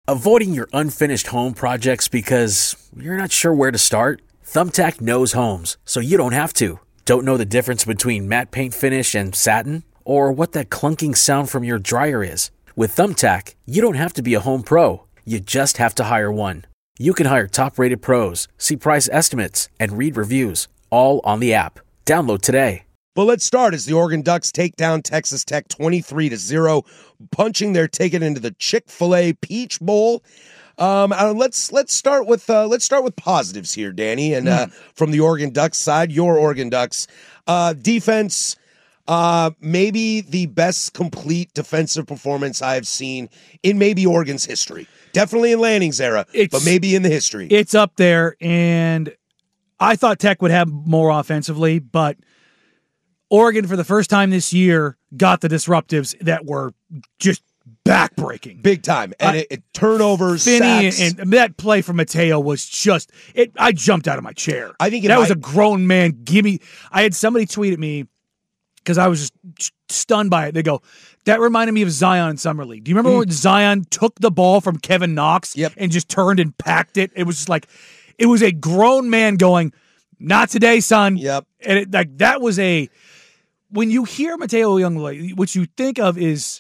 Avoiding your unfinished home projects because you're not sure where to start? Thumbtack knows homes, so you don't have to. Don't know the difference between matte paint finish and satin? Or what that clunking sound from your dryer is? With Thumbtack, you don't have to be a home pro. You just have to hire one. You can hire top-rated pros, see price estimates, and read reviews, all on the app. Download today. But let's start as the Oregon Ducks take down Texas Tech 23-0, punching their ticket into the Chick-fil-A Peach Bowl. Let's start with positives here, Danny, and from the Oregon Ducks side, your Oregon Ducks defense. Maybe the best complete defensive performance I've seen in maybe Oregon's history. Definitely in Lanning's era, but maybe in the history. It's up there, and I thought Tech would have more offensively, but Oregon, for the first time this year, got the disruptives that were just backbreaking. Big time. And turnovers, Finney, sacks. and that play from Mateo was just – I jumped out of my chair. I think that was a grown man. I had somebody tweet at me because I was just stunned by it. They go, that reminded me of Zion in Summer League. Do you remember when Zion took the ball from Kevin Knox and just turned and packed it? It was just like – it was a grown man going, not today, son. Yep. And that was a – when you hear Mateo Young, what you think of is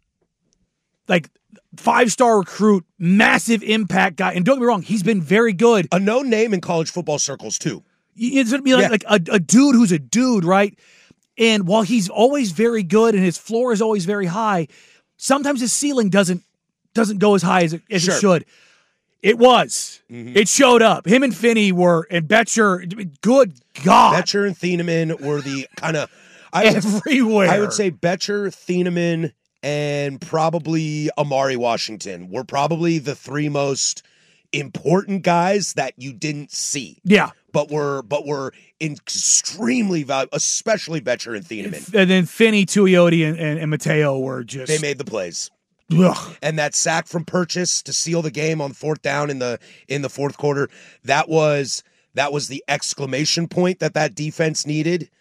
like 5-star recruit, massive impact guy. And don't get me wrong, he's been very good. A known name in college football circles, too. It's going to be like a dude who's a dude, right? And while he's always very good and his floor is always very high, sometimes his ceiling doesn't go as high as it should. It was. Mm-hmm. It showed up. Him and Finney and Betcher, good God. Betcher and Thieneman were the kind of... everywhere. I would say Betcher, Thieneman, and probably Amari Washington were probably the three most important guys that you didn't see. Yeah. But were extremely valuable, especially Betcher and Thieneman. And then Finney, Tuioti, and Mateo were just... They made the plays. Ugh. And that sack from Purchase to seal the game on fourth down in the fourth quarter, that was the exclamation point that defense needed.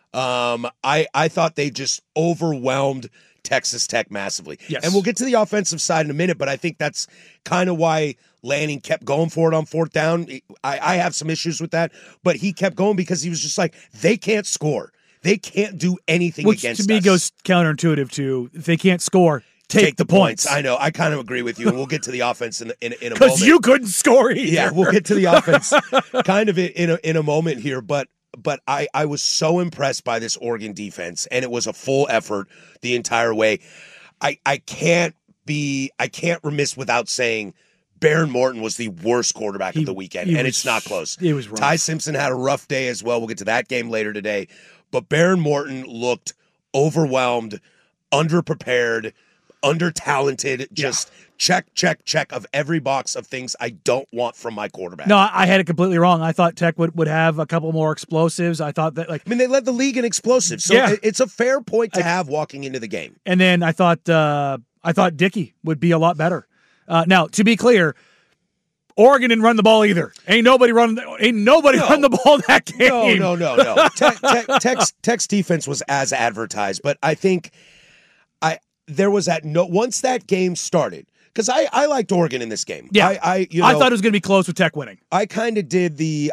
I thought they just overwhelmed Texas Tech massively. Yes. And we'll get to the offensive side in a minute, but I think that's kind of why Lanning kept going for it on fourth down. I have some issues with that, but he kept going because he was just like, they can't score. They can't do anything against us. Which to me goes counterintuitive to, if they can't score, take the points. I know. I kind of agree with you. And we'll get to the offense in a moment. Because you couldn't score either. Yeah, we'll get to the offense kind of in a moment here, But I was so impressed by this Oregon defense, and it was a full effort the entire way. I can't remiss without saying Baron Morton was the worst quarterback of the weekend, and it's not close. It was rough. Ty Simpson had a rough day as well. We'll get to that game later today. But Baron Morton looked overwhelmed, underprepared, under-talented, just check of every box of things I don't want from my quarterback. No, I had it completely wrong. I thought Tech would have a couple more explosives. I thought that they led the league in explosives, so it's a fair point to have walking into the game. And then I thought Dickey would be a lot better. Now, to be clear, Oregon didn't run the ball either. Ain't nobody run the ball that game. No. Tech's defense was as advertised, but I think there was once that game started, because I liked Oregon in this game. Yeah, I thought it was going to be close with Tech winning. I kind of did the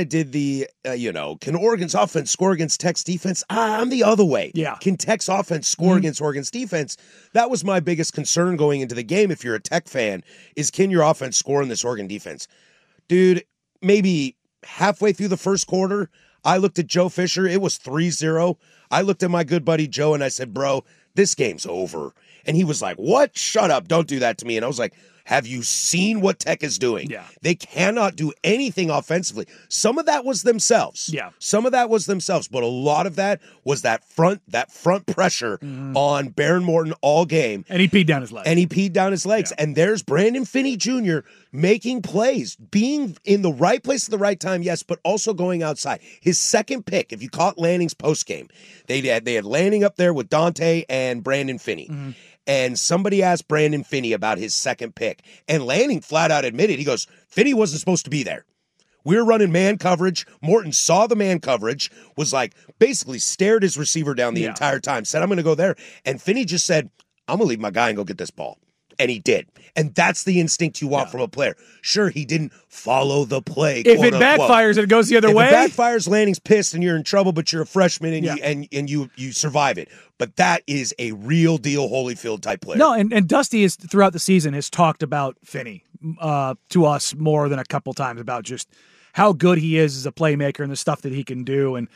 can Oregon's offense score against Tech's defense? I'm the other way. Yeah. Can Tech's offense score against Oregon's defense? That was my biggest concern going into the game. If you're a Tech fan, is can your offense score in this Oregon defense? Dude, maybe halfway through the first quarter, I looked at Joe Fisher. It was 3-0. I looked at my good buddy Joe and I said, bro, this game's over. And he was like, what? Shut up. Don't do that to me. And I was like, have you seen what Tech is doing? Yeah. They cannot do anything offensively. Some of that was themselves. Yeah. Some of that was themselves, but a lot of that was that front pressure on Baron Morton all game. And he peed down his legs. Yeah. And there's Brandon Finney Jr. making plays, being in the right place at the right time, yes, but also going outside. His second pick, if you caught Lanning's postgame, they had Lanning up there with Dante and Brandon Finney. Mm-hmm. And somebody asked Brandon Finney about his second pick. And Lanning flat out admitted, he goes, Finney wasn't supposed to be there. We were running man coverage. Morton saw the man coverage, was like, basically stared his receiver down the entire time, said, I'm going to go there. And Finney just said, I'm going to leave my guy and go get this ball. and he did. And that's the instinct you want from a player. Sure, he didn't follow the play. If it backfires and it goes the other way. If it backfires, Lanning's pissed and you're in trouble, but you're a freshman and you survive it. But that is a real deal Holyfield type player. No, and Dusty is throughout the season has talked about Finney to us more than a couple times about just how good he is as a playmaker and the stuff that he can do. And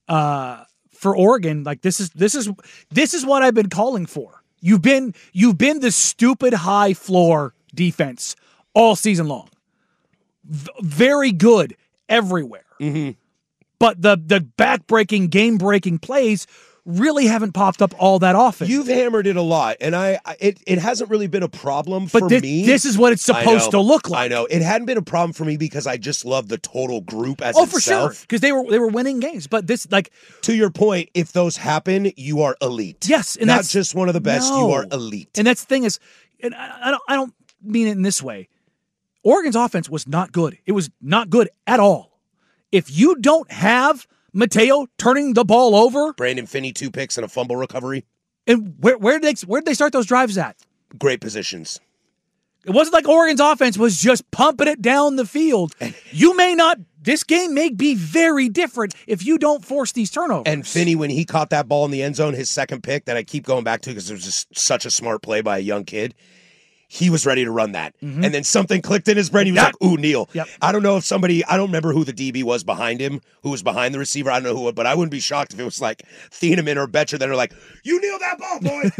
for Oregon, like this is what I've been calling for. You've been the stupid high floor defense all season long. Very good everywhere. Mm-hmm. But the back-breaking, game-breaking plays really haven't popped up all that often. You've hammered it a lot, and it hasn't really been a problem for me. This is what it's supposed to look like. I know. It hadn't been a problem for me because I just love the total group as itself. Oh, for sure. Because they were winning games. But this, like, to your point, if those happen, you are elite. Yes, and not that's just one of the best. No. You are elite. And that's the thing is, and I don't mean it in this way. Oregon's offense was not good. It was not good at all. If you don't have Mateo turning the ball over, Brandon Finney 2 picks and a fumble recovery. And where did they start those drives at? Great positions. It wasn't like Oregon's offense was just pumping it down the field. You may not. This game may be very different if you don't force these turnovers. And Finney, when he caught that ball in the end zone, his second pick that I keep going back to because it was just such a smart play by a young kid. He was ready to run that. Mm-hmm. And then something clicked in his brain. He was like, ooh, Neal. Yep. I don't know if I don't remember who the DB was behind him, who was behind the receiver. I don't know who, but I wouldn't be shocked if it was like Thieneman or Betcher that are like, you kneel that ball,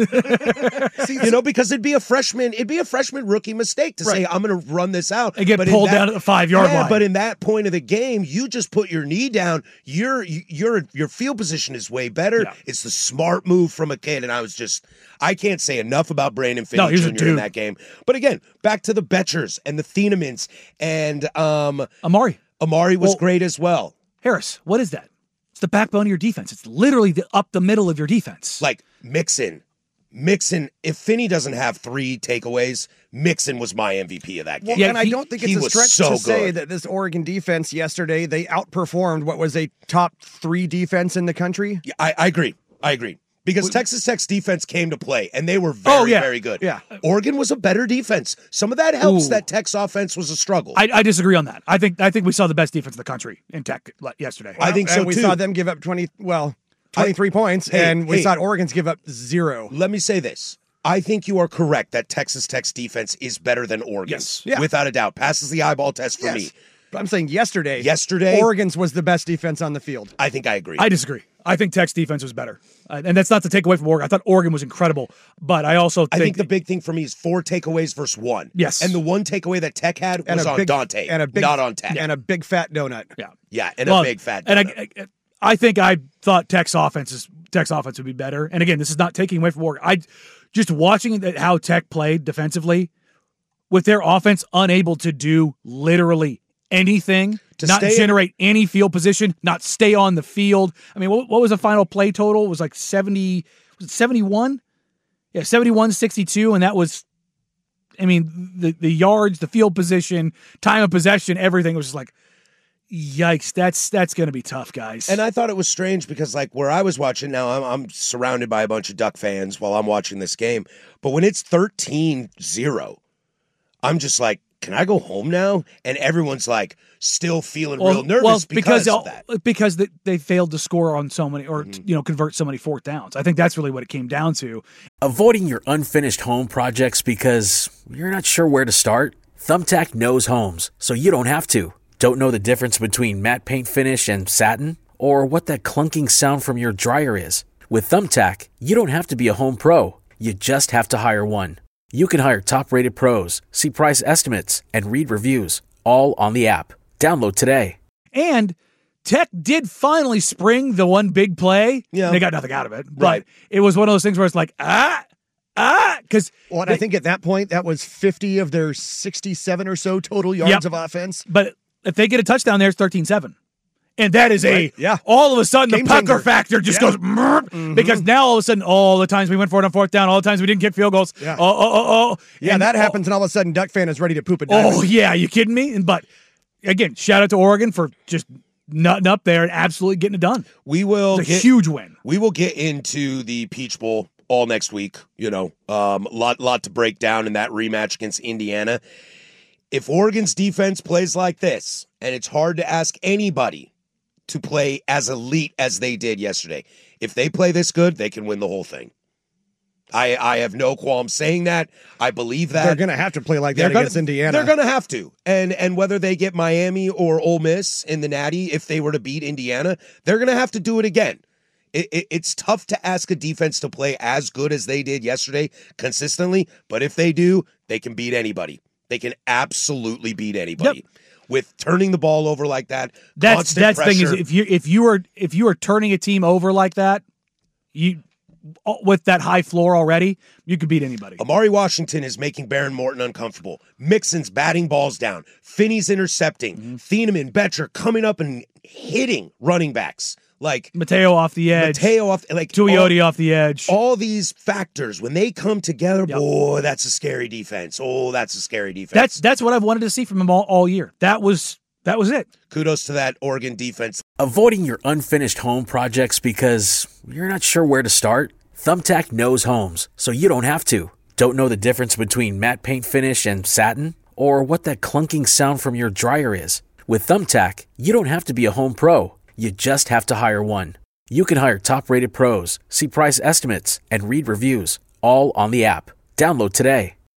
boy. See, because it'd be a freshman rookie mistake to say, I'm going to run this out. And get pulled down at the 5-yard line. But in that point of the game, you just put your knee down. Your field position is way better. Yeah. It's the smart move from a kid. And I can't say enough about Brandon Finney Jr. in that game. But again, back to the Betchers and the Thienemans and Amari. Amari was great as well. Harris, what is that? It's the backbone of your defense. It's literally up the middle of your defense. Like Mixon. If Finney doesn't have 3 takeaways, Mixon was my MVP of that game. Well, and I don't think it's a stretch to say that this Oregon defense yesterday, they outperformed what was a top 3 defense in the country. Yeah, I agree. Because Texas Tech's defense came to play, and they were very good. Yeah. Oregon was a better defense. Some of that helps that Tech's offense was a struggle. I disagree on that. I think we saw the best defense in the country in Tech yesterday. I think so, we too. saw them give up 23 points, and we saw Oregon's give up 0. Let me say this. I think you are correct that Texas Tech's defense is better than Oregon's. Yes. Without a doubt. Passes the eyeball test for me. But I'm saying yesterday, Oregon's was the best defense on the field. I think I agree. I disagree. I think Tech's defense was better. And that's not to take away from Oregon. I thought Oregon was incredible. But I also think the big thing for me is 4 takeaways versus 1. Yes. And the 1 takeaway that Tech had was on Dante, not on Tech. And a big fat donut. Yeah. Yeah, and a big fat donut. And I think I thought Tech's offense would be better. And again, this is not taking away from Oregon. Just watching how Tech played defensively, with their offense unable to do literally anything, not generate any field position, not stay on the field. I mean, what was the final play total? It was like 70, was it 71? Yeah, 71-62, and that was, I mean, the yards, the field position, time of possession, everything was just like, yikes, that's going to be tough, guys. And I thought it was strange because, like, where I was watching now, I'm surrounded by a bunch of Duck fans while I'm watching this game. But when it's 13-0, I'm just like, can I go home now? And everyone's like still feeling real nervous because of that. Because they failed to score on so many or convert so many 4th downs. I think that's really what it came down to. Avoiding your unfinished home projects because you're not sure where to start? Thumbtack knows homes, so you don't have to. Don't know the difference between matte paint finish and satin? Or what that clunking sound from your dryer is? With Thumbtack, you don't have to be a home pro. You just have to hire one. You can hire top-rated pros, see price estimates, and read reviews, all on the app. Download today. And Tech did finally spring the one big play. Yeah. They got nothing out of it. But it was one of those things where it's like, because... Well, I think at that point, that was 50 of their 67 or so total yards of offense. But if they get a touchdown there, it's 13-7. And that is all of a sudden Game the pucker changer. factor just goes, because now all of a sudden, all the times we went for it on 4th down, all the times we didn't kick field goals. Yeah. Yeah, and that happens, and all of a sudden, Duck fan is ready to poop a diamond. Oh, yeah, you kidding me? But again, shout out to Oregon for just nutting up there and absolutely getting it done. We will it's a huge win. We will get into the Peach Bowl all next week. Lot to break down in that rematch against Indiana. If Oregon's defense plays like this, and it's hard to ask anybody to play as elite as they did yesterday, if they play this good, they can win the whole thing. I have no qualm saying that. I believe that. They're going to have to play like that against Indiana. They're going to have to. And whether they get Miami or Ole Miss in the Natty, if they were to beat Indiana, they're going to have to do it again. It's tough to ask a defense to play as good as they did yesterday consistently, but if they do, they can beat anybody. They can absolutely beat anybody. Yep. With turning the ball over like that. That's the thing is if you are turning a team over like that, with that high floor already, you could beat anybody. Amari Washington is making Baron Morton uncomfortable. Mixon's batting balls down. Finney's intercepting. Thieneman, Betcher coming up and hitting running backs. Like Mateo off the edge. Tuioti off the edge. All these factors, when they come together, boy, that's a scary defense. Oh, that's a scary defense. That's what I've wanted to see from them all year. That was it. Kudos to that Oregon defense. Avoiding your unfinished home projects because you're not sure where to start? Thumbtack knows homes, so you don't have to. Don't know the difference between matte paint finish and satin? Or what that clunking sound from your dryer is? With Thumbtack, you don't have to be a home pro. You just have to hire one. You can hire top-rated pros, see price estimates, and read reviews, all on the app. Download today.